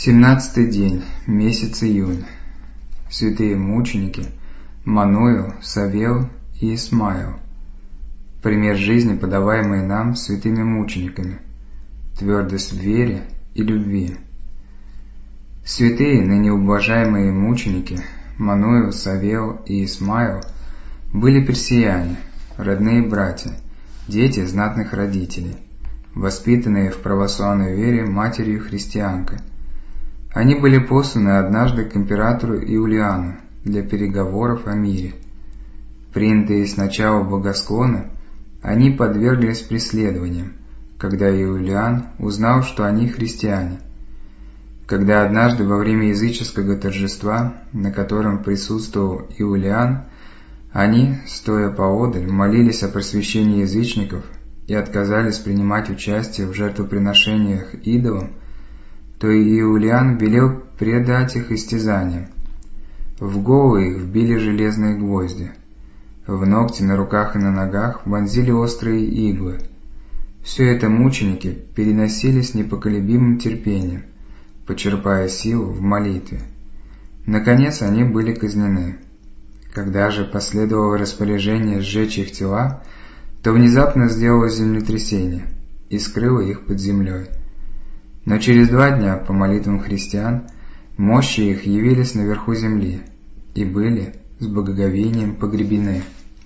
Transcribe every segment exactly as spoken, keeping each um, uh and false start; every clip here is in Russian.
Семнадцатый день, месяц июнь. Святые мученики Мануил, Савел и Исмаил. Пример жизни, подаваемый нам святыми мучениками. Твердость в вере и любви. Святые, ныне уважаемые мученики Мануил, Савел и Исмаил были персияне, родные братья, дети знатных родителей, воспитанные в православной вере матерью-христианкой. Они были посланы однажды к императору Иулиану для переговоров о мире. Принятые сначала благосклонно, они подверглись преследованиям, когда Иулиан узнал, что они христиане. Когда однажды во время языческого торжества, на котором присутствовал Иулиан, они, стоя поодаль, молились о просвещении язычников и отказались принимать участие в жертвоприношениях идолам, то Иулиан велел предать их истязаниям. В головы их вбили железные гвозди. В ногти на руках и на ногах вонзили острые иглы. Все это мученики переносили с непоколебимым терпением, почерпая силу в молитве. Наконец они были казнены. Когда же последовало распоряжение сжечь их тела, то внезапно сделалось землетрясение и скрыло их под землей. Но через два дня, по молитвам христиан, мощи их явились наверху земли и были с благоговением погребены.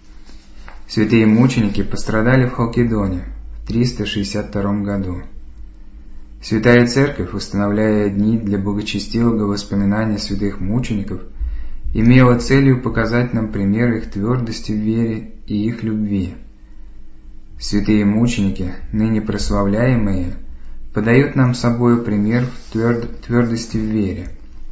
Святые мученики пострадали в Халкидоне в триста шестьдесят втором году. Святая Церковь, устанавливая дни для благочестивого воспоминания святых мучеников, имела целью показать нам пример их твердости в вере и их любви. Святые мученики, ныне прославляемые, подают нам собою пример в тверд, твердости в вере.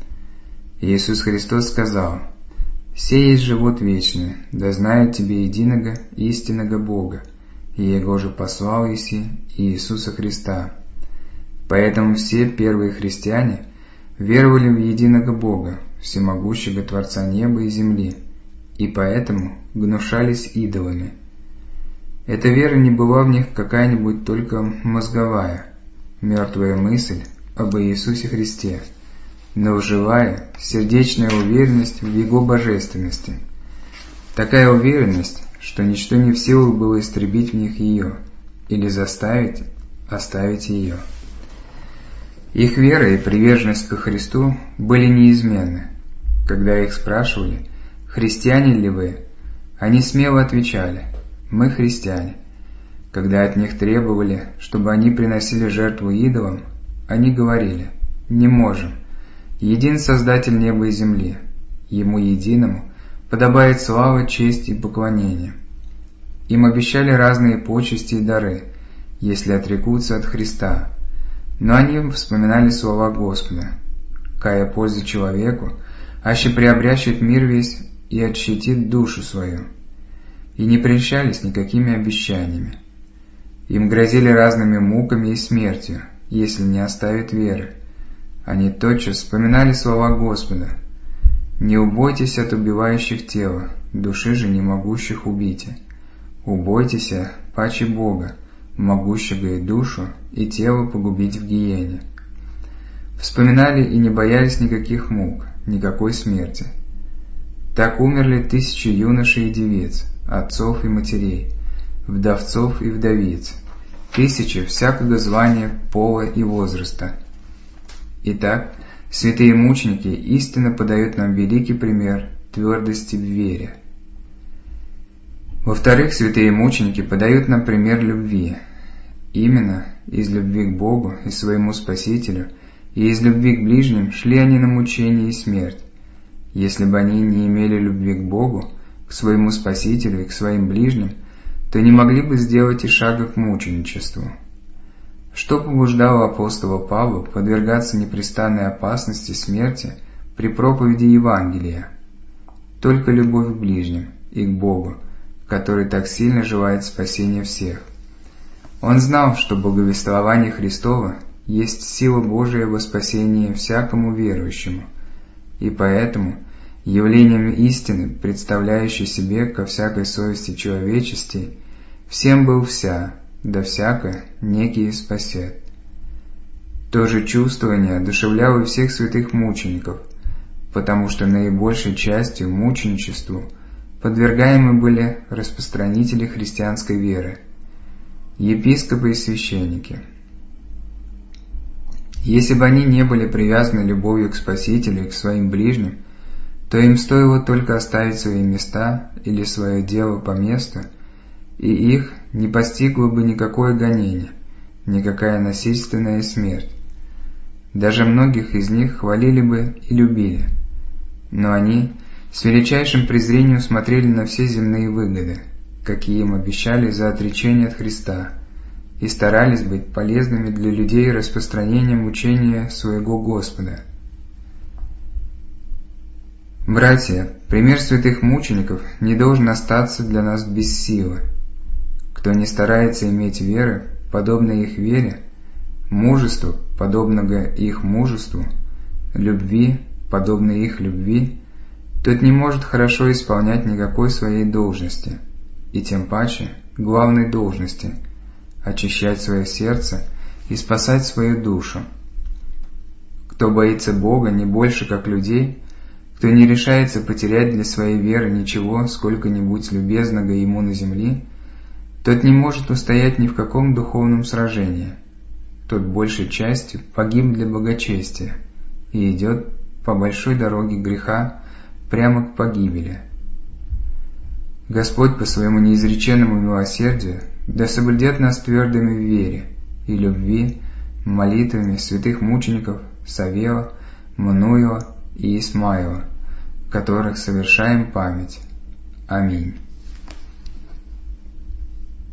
Иисус Христос сказал: «Сей есть живот вечный, да знают тебе единого истинного Бога, и Его же послал Иси и Иисуса Христа». Поэтому все первые христиане веровали в единого Бога, всемогущего Творца неба и земли, и поэтому гнушались идолами. Эта вера не была в них какая-нибудь только мозговая, мертвая мысль об Иисусе Христе, но живая, сердечная уверенность в Его божественности. Такая уверенность, что ничто не в силах было истребить в них ее или заставить оставить ее. Их вера и приверженность ко Христу были неизменны. Когда их спрашивали: «Христиане ли вы?», они смело отвечали: «Мы христиане». Когда от них требовали, чтобы они приносили жертву идолам, они говорили: «Не можем. Един Создатель неба и земли. Ему единому подобает слава, честь и поклонение». Им обещали разные почести и дары, если отрекутся от Христа. Но они вспоминали слова Господа: «Кая пользу человеку, аще приобрящет мир весь и отщитит душу свою», и не прельщались никакими обещаниями. Им грозили разными муками и смертью, если не оставят веры. Они тотчас вспоминали слова Господа: «Не убойтесь от убивающих тело, души же не могущих убить. Убойтесь паче Бога, могущего и душу, и тело погубить в гиене». Вспоминали и не боялись никаких мук, никакой смерти. Так умерли тысячи юношей и девиц, отцов и матерей, вдовцов и вдовиц, тысячи всякого звания, пола и возраста. Итак, святые мученики истинно подают нам великий пример твердости в вере. Во-вторых, святые мученики подают нам пример любви. Именно из любви к Богу и своему Спасителю и из любви к ближним шли они на мучение и смерть. Если бы они не имели любви к Богу, к своему Спасителю и к своим ближним, то не могли бы сделать и шага к мученичеству. Что побуждало апостола Павла подвергаться непрестанной опасности смерти при проповеди Евангелия? Только любовь к ближним и к Богу, который так сильно желает спасения всех. Он знал, что благовествование Христово есть сила Божия во спасение всякому верующему, и поэтому явлением истины, представляющей себе ко всякой совести человечести, всем был вся, да всяко некий спасет. То же чувствование одушевляло и всех святых мучеников, потому что наибольшей частью мученичеству подвергаемы были распространители христианской веры, епископы и священники. Если бы они не были привязаны любовью к Спасителю и к своим ближним, то им стоило только оставить свои места или свое дело по месту, и их не постигло бы никакое гонение, никакая насильственная смерть. Даже многих из них хвалили бы и любили, но они с величайшим презрением смотрели на все земные выгоды, какие им обещали за отречение от Христа, и старались быть полезными для людей распространением учения своего Господа. Братья, пример святых мучеников не должен остаться для нас без силы. Кто не старается иметь веры, подобной их вере, мужества, подобного их мужеству, любви, подобной их любви, тот не может хорошо исполнять никакой своей должности, и тем паче главной должности – очищать свое сердце и спасать свою душу. Кто боится Бога не больше, как людей, кто не решается потерять для своей веры ничего сколько-нибудь любезного ему на земле, тот не может устоять ни в каком духовном сражении. Тот большей частью погиб для благочестия и идет по большой дороге греха прямо к погибели. Господь по своему неизреченному милосердию да соблюдет нас твердыми в вере и любви молитвами святых мучеников Саввея, Мануила и Исмаила, которых совершаем память. Аминь.